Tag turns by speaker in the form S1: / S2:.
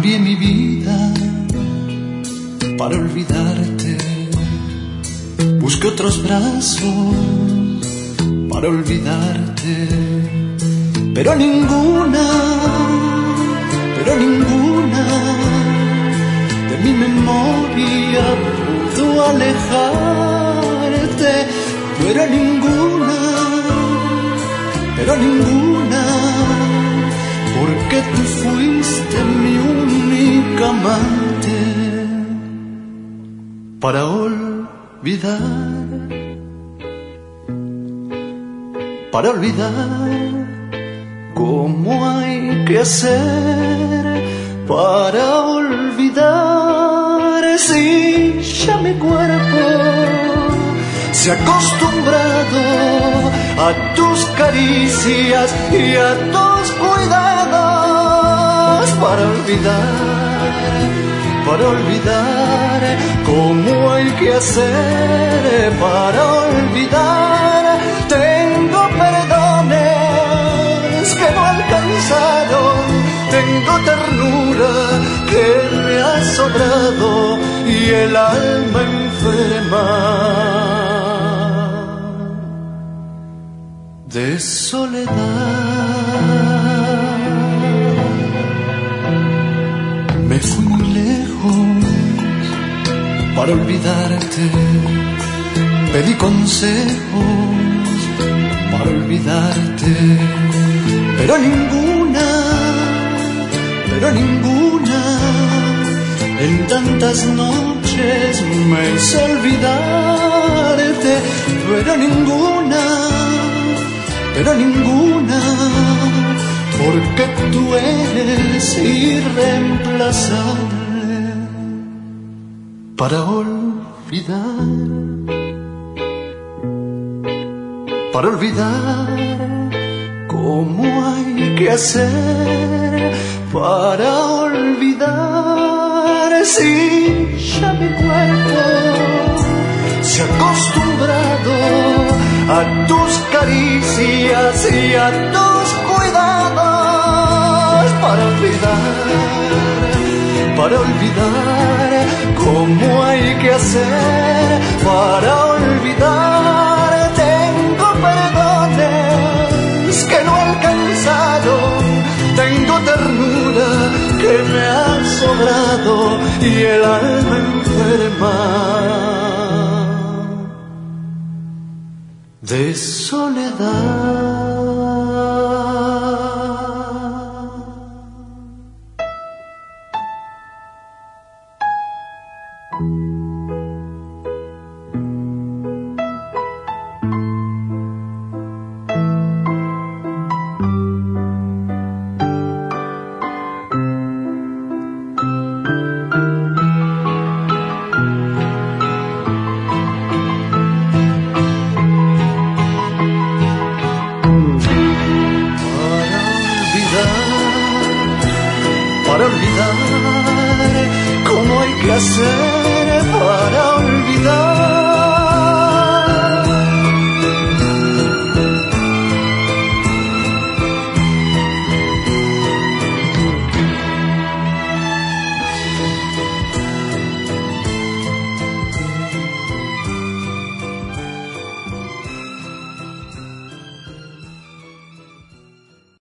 S1: Cambié mi vida para olvidarte. Busqué otros brazos para olvidarte. Pero ninguna de mi memoria pudo alejarte. Pero ninguna, porque tú fuiste mi única amante. Para olvidar, ¿cómo hay que hacer para olvidar? Si ya mi cuerpo se ha acostumbrado a tus caricias y a tus cuidados. Para olvidar, ¿cómo hay que hacer para olvidar? Tengo perdones que no alcanzaron, tengo ternura que me ha sobrado y el alma enferma de soledad. Me fui muy lejos para olvidarte, pedí consejos para olvidarte, pero ninguna, en tantas noches me hizo olvidarte, pero ninguna, porque tú eres irreemplazable. Para olvidar, ¿cómo hay que hacer para olvidar? Si ya mi cuerpo se ha acostumbrado a tus caricias y a tus cuidados. Para olvidar, ¿cómo hay que hacer para olvidar? Tengo perdones que no alcanzaron, tengo ternura que me ha sobrado y el alma enferma de soledad. Para olvidar, ¿cómo hay que hacer para olvidar?